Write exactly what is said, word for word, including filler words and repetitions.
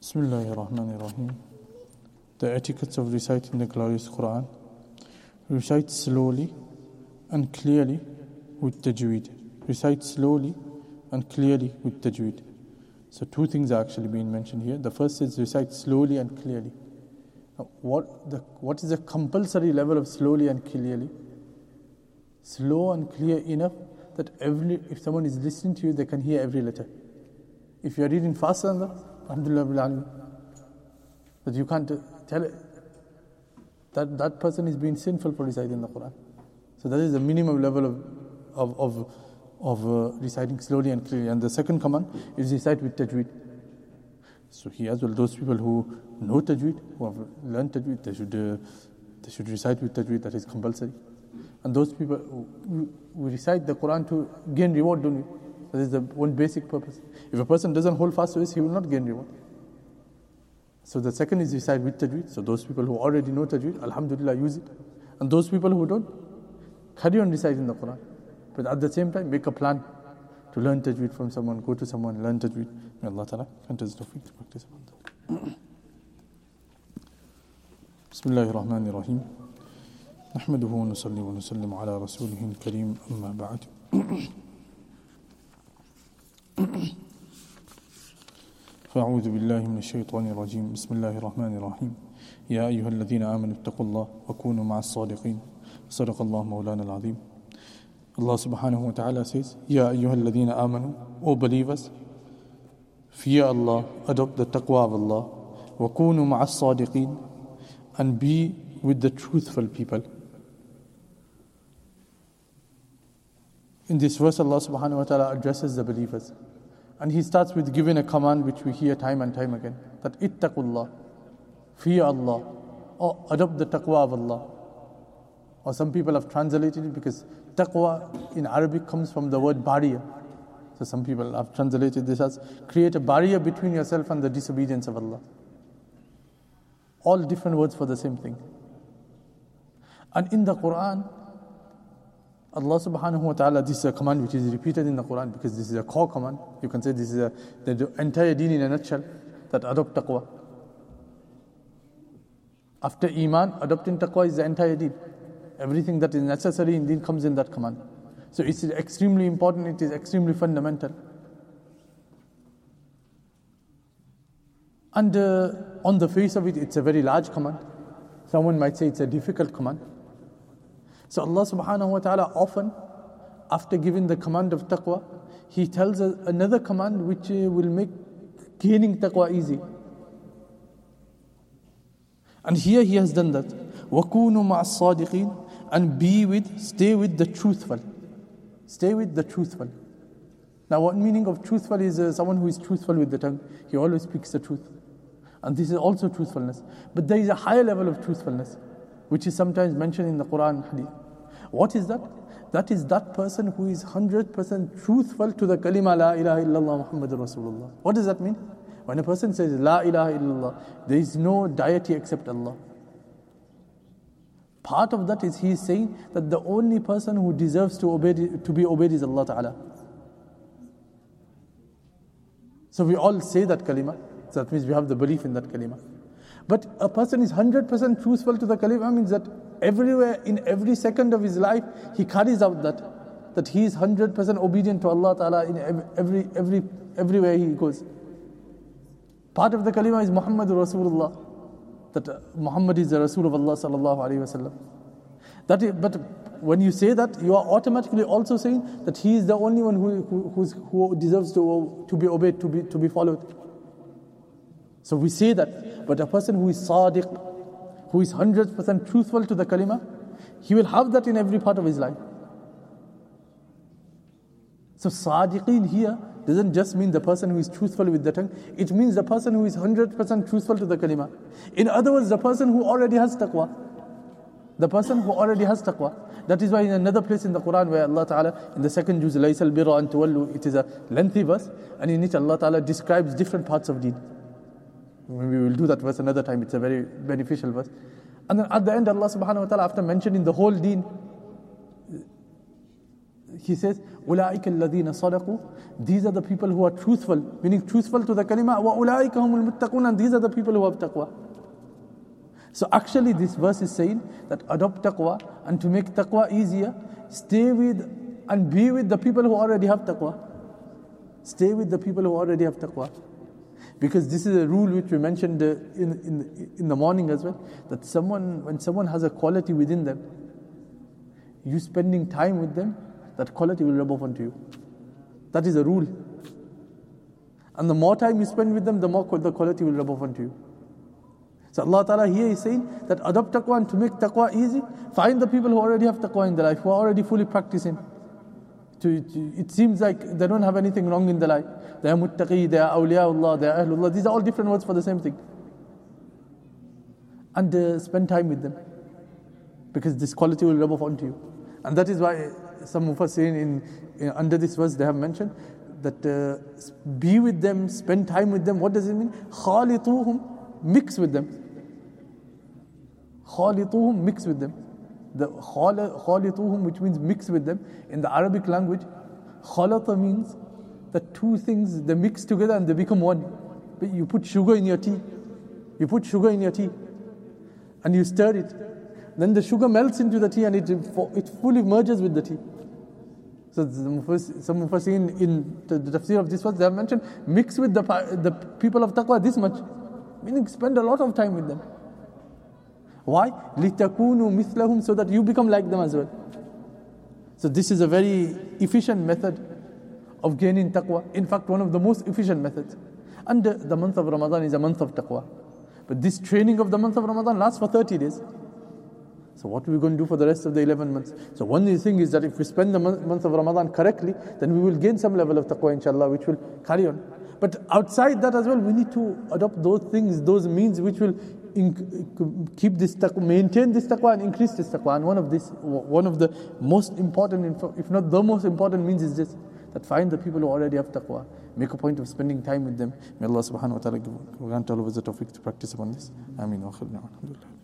Bismillahir Rahmanir Rahim. The etiquettes of reciting the glorious Quran. Recite slowly and clearly with tajweed. Recite slowly and clearly with tajweed. So two things are actually being mentioned here. The first is recite slowly and clearly. Now, what the what is the compulsory level of slowly and clearly? Slow and clear enough that every if someone is listening to you, they can hear every letter. If you are reading faster than that, alhamdulillah, that you can't tell it, that that person is being sinful for reciting the Quran. So that is the minimum level of of of, of uh, reciting slowly and clearly. And the second command is recite with tajweed. So here as well, those people who know tajweed, who have learned tajweed, they should uh, they should recite with tajweed. That is compulsory. And those people who, who recite the Quran to gain reward, don't we? That is the one basic purpose. If a person doesn't hold fast to this, he will not gain reward. So the second is recite with tajweed. So those people who already know tajweed, alhamdulillah, use it. And those people who don't, carry on reciting the Quran. But at the same time, make a plan to learn tajweed from someone, go to someone, learn tajweed. May Allah Ta'ala grant us tawfiq to practice upon that. Bismillahir Rahmanir Rahim. نحمده ونصلي ونسلم على رسوله الكريم أما بعد. فأعوذ بالله من الشيطان الرجيم. بسم الله الرحمن الرحيم. يا أيها الذين آمنوا اتقوا الله وكونوا مع الصادقين. صدق الله مولانا العظيم. Allah subhanahu wa ta'ala says, يا أيها الذين آمنوا, O believers, fear Allah, adopt the taqwa of Allah, وكونوا مع الصادقين, and be with the truthful people. In this verse, Allah subhanahu wa ta'ala addresses the believers. And He starts with giving a command which we hear time and time again. That ittaqullah, fear Allah, or adopt the taqwa of Allah. Or some people have translated it because taqwa in Arabic comes from the word barrier. So some people have translated this as create a barrier between yourself and the disobedience of Allah. All different words for the same thing. And in the Quran, Allah subhanahu wa ta'ala, this is a command which is repeated in the Quran because this is a core command. You can say this is a, the entire deen in a nutshell, that adopt taqwa. After Iman, adopting taqwa is the entire deen. Everything that is necessary in deen comes in that command. So it's extremely important, it is extremely fundamental. And uh, on the face of it, it's a very large command. Someone might say it's a difficult command. So Allah subhanahu wa ta'ala often, after giving the command of taqwa, He tells us another command which uh, will make gaining taqwa easy. And here He has done that. وَكُونُوا مَعَ الصَّادِقِينَ, and be with, stay with the truthful. Stay with the truthful. Now what meaning of truthful is uh, someone who is truthful with the tongue. He always speaks the truth. And this is also truthfulness. But there is a higher level of truthfulness, which is sometimes mentioned in the Quran and Hadith. What is that? That is that person who is one hundred percent truthful to the kalima La ilaha illallah Muhammadur Rasulullah. What does that mean? When a person says La ilaha illallah, there is no deity except Allah. Part of that is he is saying that the only person who deserves to obey to be obeyed is Allah Ta'ala. So we all say that kalima. So that means we have the belief in that kalima. But a person is one hundred percent truthful to the kalima means that everywhere, in every second of his life, he carries out that. That he is one hundred percent obedient to Allah Ta'ala in every, every, everywhere he goes. Part of the kalima is Muhammadur Rasulullah. That Muhammad is the Rasul of Allah Sallallahu Alaihi Wasallam. That is, but when you say that, you are automatically also saying that he is the only one who, who, who's, who deserves to, to be obeyed, to be, to be followed. So we say that, but a person who is sadiq, who is one hundred percent truthful to the kalima, he will have that in every part of his life. So sadiqeen here doesn't just mean the person who is truthful with the tongue, it means the person who is one hundred percent truthful to the kalima. In other words, the person who already has taqwa. The person who already has taqwa. That is why in another place in the Quran where Allah Ta'ala, in the second juz, لَيْسَ الْبِرَّ أَن تُوَلُّوا, it is a lengthy verse, and in it Allah Ta'ala describes different parts of deen. We will do that verse another time, it's a very beneficial verse. And then at the end Allah subhanahu wa ta'ala, after mentioning the whole deen, he says, أُولَٰئِكَ الَّذِينَ صَدَقُوا, these are the people who are truthful, meaning truthful to the kalima, وَأُولَٰئِكَ هُمُ الْمُتَّقُونَ, and these are the people who have taqwa. So actually this verse is saying that adopt taqwa, and to make taqwa easier, stay with and be with the people who already have taqwa. Stay with the people who already have taqwa. Because this is a rule which we mentioned uh, in, in, in the morning as well, that someone, when someone has a quality within them, you spending time with them, that quality will rub off onto you. That is a rule. And the more time you spend with them, the more the quality will rub off onto you. So Allah Ta'ala here is saying that adopt taqwa, and to make taqwa easy, find the people who already have taqwa in their life, who are already fully practicing. To, to, it seems like they don't have anything wrong in their life. They are muttaqi, they are awliyaullah, they are ahlullah. These are all different words for the same thing. And uh, spend time with them, because this quality will rub off onto you. And that is why some of us in, in, in under this verse they have mentioned that uh, be with them, spend time with them. What does it mean? Khalituhum, mix with them. Khalituhum, mix with them. The khalituhum, which means mix with them, in the Arabic language, khalata means that two things, they mix together and they become one. You put sugar in your tea, you put sugar in your tea, and you stir it. Then the sugar melts into the tea and it, it fully merges with the tea. So some of us in, in the, the tafsir of this verse, they have mentioned, mix with the, the people of taqwa this much. Meaning spend a lot of time with them. Why? لِتَكُونُوا مِثْلَهُمْ, so that you become like them as well. So this is a very efficient method of gaining taqwa. In fact, one of the most efficient methods. And the, the month of Ramadan is a month of taqwa. But this training of the month of Ramadan lasts for thirty days. So what are we going to do for the rest of the eleven months? So one thing is that if we spend the month of Ramadan correctly, then we will gain some level of taqwa, inshallah, which will carry on. But outside that as well, we need to adopt those things, those means which will inc- keep this taqwa, maintain this taqwa and increase this taqwa. And one of this, one of the most important, if not the most important means is this, that find the people who already have taqwa. Make a point of spending time with them. May Allah subhanahu wa ta'ala grant all of us the tawfiq to practice upon this. Ameen wa khilna. Alhamdulillah.